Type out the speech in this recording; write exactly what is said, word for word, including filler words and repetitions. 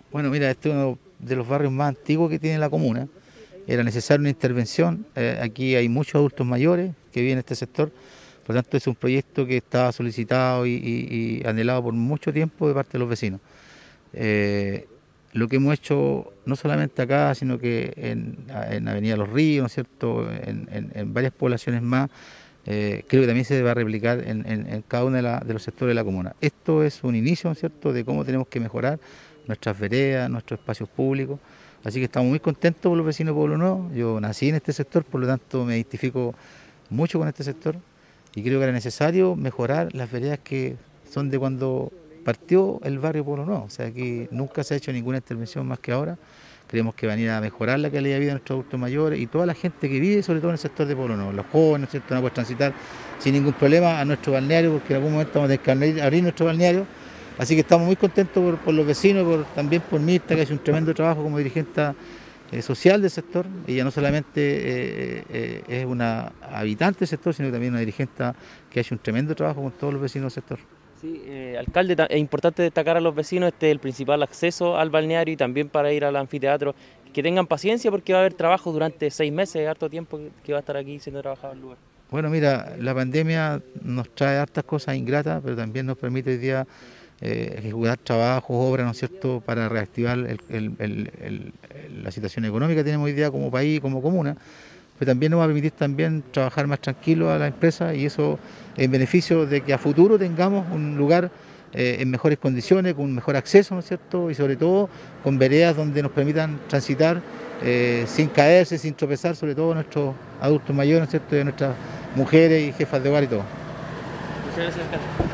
Bueno, mira, este es uno de los barrios más antiguos que tiene la comuna. Era necesaria una intervención. Eh, aquí hay muchos adultos mayores que viven en este sector. Por lo tanto, es un proyecto que estaba solicitado y, y- y anhelado por mucho tiempo de parte de los vecinos. Eh, lo que hemos hecho, no solamente acá, sino que en, en Avenida Los Ríos, ¿no es cierto?, en, en- en varias poblaciones más, eh, creo que también se va a replicar en, en- en cada uno de, la- de los sectores de la comuna. Esto es un inicio, ¿no es cierto?, de cómo tenemos que mejorar nuestras veredas, nuestros espacios públicos. Así que estamos muy contentos por los vecinos de Pueblo Nuevo. Yo nací en este sector, por lo tanto me identifico mucho con este sector y creo que era necesario mejorar las veredas que son de cuando partió el barrio Pueblo Nuevo. O sea, aquí nunca se ha hecho ninguna intervención más que ahora. Creemos que van a ir a mejorar la calidad de vida de nuestros adultos mayores y toda la gente que vive, sobre todo en el sector de Pueblo Nuevo. Los jóvenes, ¿no es cierto?, van a poder transitar sin ningún problema a nuestro balneario, porque en algún momento vamos a tener que abrir abrir nuestro balneario. Así que estamos muy contentos por, por los vecinos, por, también por Mirta, que ha hecho un tremendo trabajo como dirigente eh, social del sector. Ella no solamente eh, eh, es una habitante del sector, sino que también una dirigente que ha hecho un tremendo trabajo con todos los vecinos del sector. Sí, eh, alcalde, ta- es importante destacar a los vecinos, este es el principal acceso al balneario y también para ir al anfiteatro, que tengan paciencia porque va a haber trabajo durante seis meses, harto tiempo que, que va a estar aquí siendo trabajado el lugar. Bueno, mira, la pandemia nos trae hartas cosas ingratas, pero también nos permite hoy día eh, ejecutar trabajos, obras, ¿no es cierto?, para reactivar el- el- el- el- la situación económica que tenemos hoy día como país, como comuna, pero también nos va a permitir también trabajar más tranquilo a la empresa y eso en beneficio de que a futuro tengamos un lugar eh, en mejores condiciones, con un mejor acceso, ¿no es cierto?, y sobre todo con veredas donde nos permitan transitar eh, sin caerse, sin tropezar, sobre todo nuestros adultos mayores, ¿no es cierto?, y nuestras mujeres y jefas de hogar y todo. Muchas gracias, alcalde.